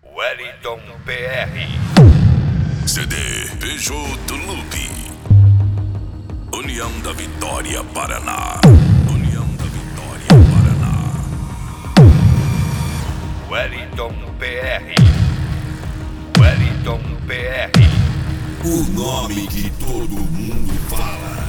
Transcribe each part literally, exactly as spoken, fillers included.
Wellington P R. C D Peugeot do Loop. União da Vitória, Paraná. União da Vitória, Paraná. Wellington P R. Wellington P R. O nome que todo mundo fala.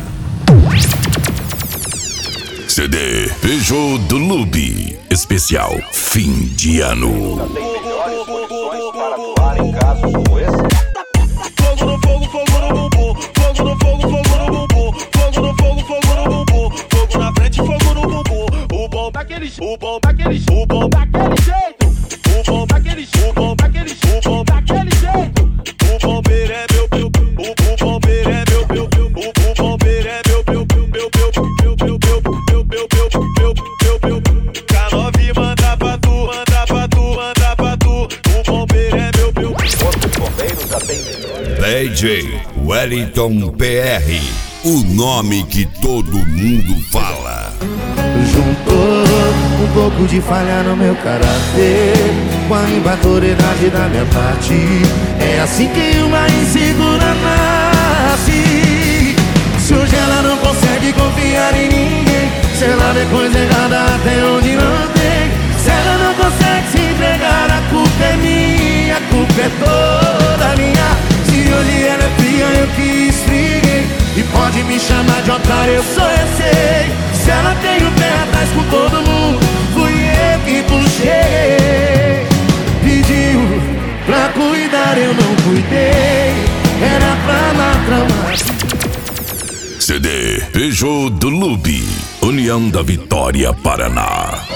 C D Peugeot do Loop. Especial fim de ano. Melhores condições para atuar em casos como esse. Fogo no fogo, fogo no bumbum. Fogo no fogo, fogo no bumbum. Fogo no fogo, fogo no bumbum. Fogo na frente, fogo no bumbum. O bom daquele, o bom daquele, o bom daquele jeito. O bom daquele, o bom daquele, o bom daquele jeito. O bombeiro é meu, meu, o bombeiro é meu, meu, o bombeiro é meu, meu, meu, meu, meu, meu, meu, meu, meu, meu, meu, meu, meu. K nove manda pra tu, manda pra tu, manda pra tu. O bombeiro é meu, meu. Outros bombeiros atendem. D J Wellington P R. O nome que todo mundo fala. Juntou um pouco de falha no meu caráter com a imaturidade da minha parte. É assim que uma insegura nasce. Se hoje ela não consegue confiar em ninguém, se ela vê coisa errada até onde não tem, se ela não consegue se entregar, a culpa é minha, a culpa é toda minha. Se hoje ela é fria, eu que esfriguei, e pode me chamar de otário, eu só eu sei. Se ela tem o pé atrás com todo mundo, fui eu que puxei. Pediu pra cuidar, eu não cuidei. Era pra lá tramar. C D Peugeot do Loop. União da Vitória, Paraná.